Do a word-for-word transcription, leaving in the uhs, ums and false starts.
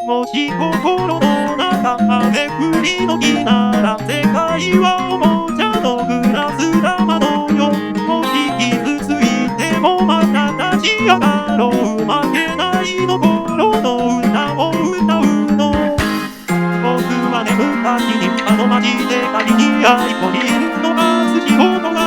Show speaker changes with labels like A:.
A: もし心の中雨降りの日なら世界はおもちゃのグラス玉のよ。もし傷ついてもまた立ち上がろう。負けないの心の歌を歌うの。僕はね昔にあの街で仮に愛子にいるのが好き事が